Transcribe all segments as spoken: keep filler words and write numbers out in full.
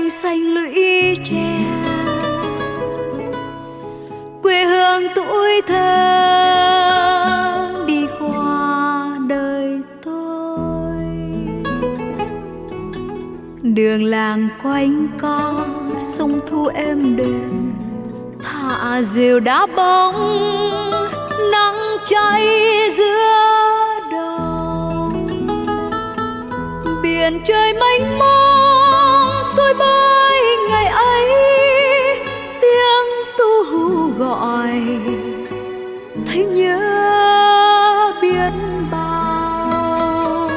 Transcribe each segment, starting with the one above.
quanh xanh lũy tre, quê hương tuổi thơ đi qua đời tôi. Đường làng quanh co sông thu êm đềm, thả diều đá bóng nắng cháy giữa đồng. Biển trời mênh mông tôi bơi ngày ấy, tiếng tu hú gọi thấy nhớ biết bao.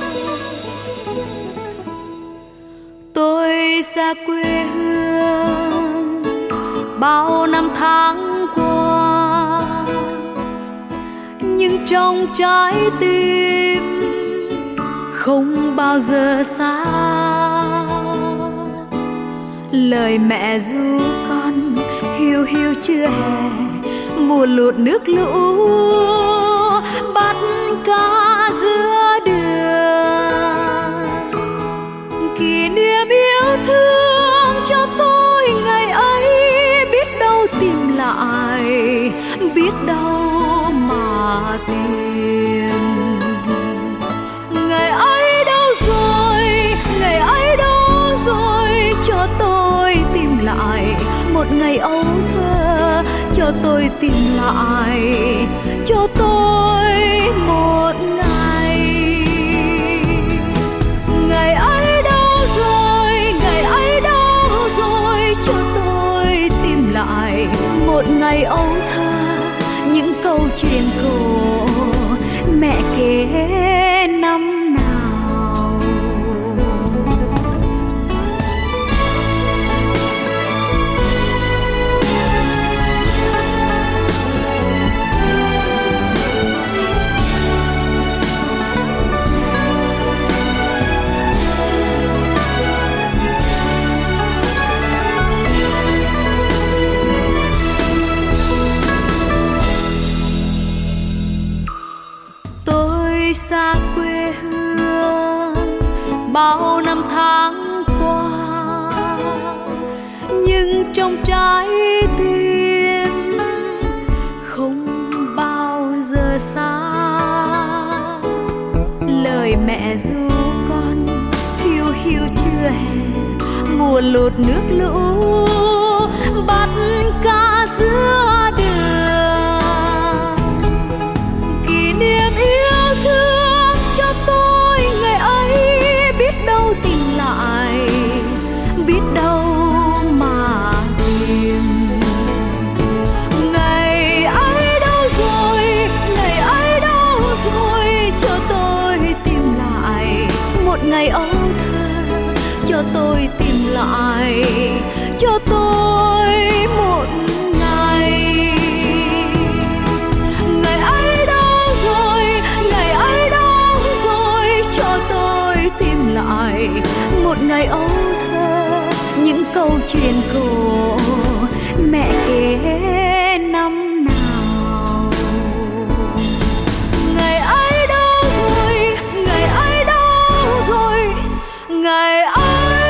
Tôi xa quê hương bao năm tháng qua, nhưng trong trái tim không bao giờ xa. Lời mẹ ru con hiu hiu chưa hè, mùa lụt nước lũ bắt cá giữa đường. Kỷ niệm yêu thương cho tôi ngày ấy, biết đâu tìm lại, biết đâu mà tìm. Ngày ấy đâu rồi, ngày ấy đâu rồi, cho tôi tìm lại một ngày ấu thơ, cho tôi tìm lại, cho tôi một ngày. Ngày ấy đâu rồi, ngày ấy đâu rồi, cho tôi tìm lại một ngày ấu thơ, những câu chuyện cổ mẹ kể năm nào. Xa quê hương bao năm tháng qua, nhưng trong trái tim không bao giờ xa. Lời mẹ ru con hiu hiu chưa hè, mùa lụt nước lũ bắt cá giữa đường. Kỷ niệm yêu thương cho tôi ngày ấy, biết đâu tìm lại, biết đâu mà tìm. Ngày ấy đâu rồi, ngày ấy đâu rồi, cho tôi tìm lại một ngày ấu thơ, cho tôi tìm lại, cho tôi một ngày. Ngày ấy đâu rồi, ngày ấy đâu rồi, cho tôi tìm lại một ngày ấu thơ, những câu chuyện cổ mẹ kể năm nào. Ngày ấy đâu rồi, ngày ấy đâu rồi, ngày ấy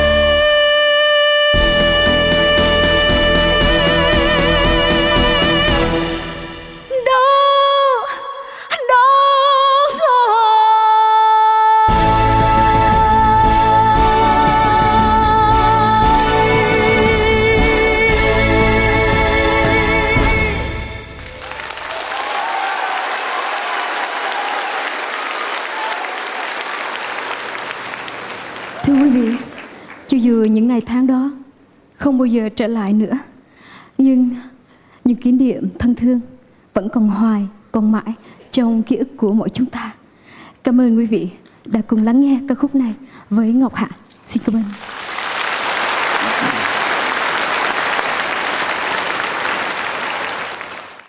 những ngày tháng đó không bao giờ trở lại nữa, nhưng những kỷ niệm thân thương vẫn còn hoài, còn mãi trong ký ức của mỗi chúng ta. Cảm ơn quý vị đã cùng lắng nghe ca khúc này với Ngọc Hạ. Xin cảm ơn.